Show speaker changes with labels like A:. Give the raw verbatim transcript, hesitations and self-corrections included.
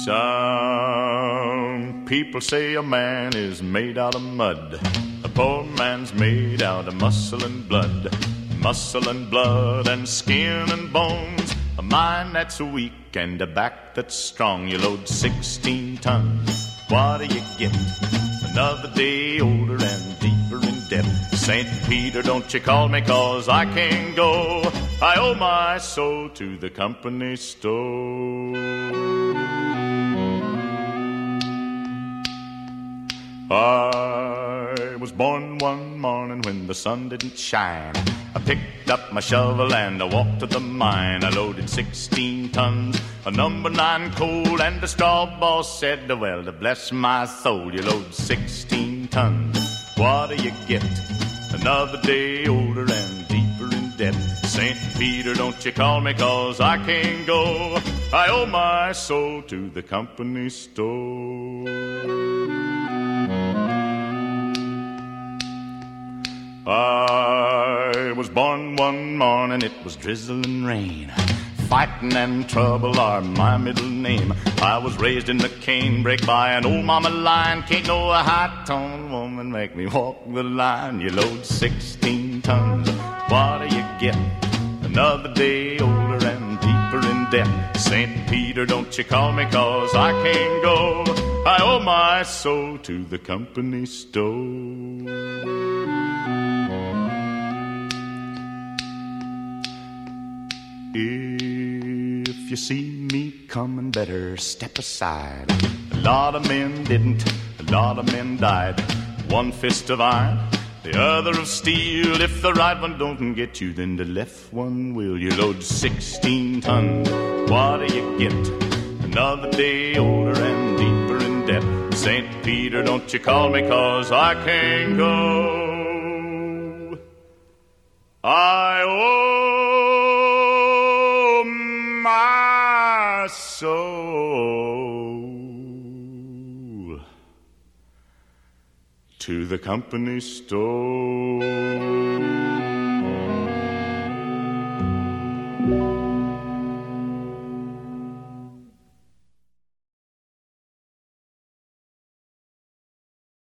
A: Some people say a man is made out of mud. A poor man's made out of muscle and blood. Muscle and blood and skin and bones. A mind that's weak and a back that's strong. You load sixteen tons, what do you get? Another day older and deeper in debt. Saint Peter, don't you call me, cause I can't go. I owe my soul to the company store. I was born one morning when the sun didn't shine. I picked up my shovel and I walked to the mine. I loaded sixteen tons of number nine coal, and the straw boss said, well, to bless my soul, you load sixteen tons, what do you get? Another day older and deeper in debt. Saint Peter, don't you call me, cause I can't go. I owe my soul to the company store. I was born one morning, it was drizzling rain. Fighting and trouble are my middle name. I was raised in the canebrake by an old mama lion. Can't no high-toned woman make me walk the line. You load sixteen tons, what do you get? Another day older and deeper in debt. Saint Peter, don't you call me, cause I can't go. I owe my soul to the company store. If you see me coming, better step aside. A lot of men didn't, a lot of men died. One fist of iron, the other of steel. If the right one don't get you, then the left one will. You load sixteen tons, what do you get? Another day older and deeper in debt. Saint Peter, don't you call me, cause I can't go. I owe my soul to the company store.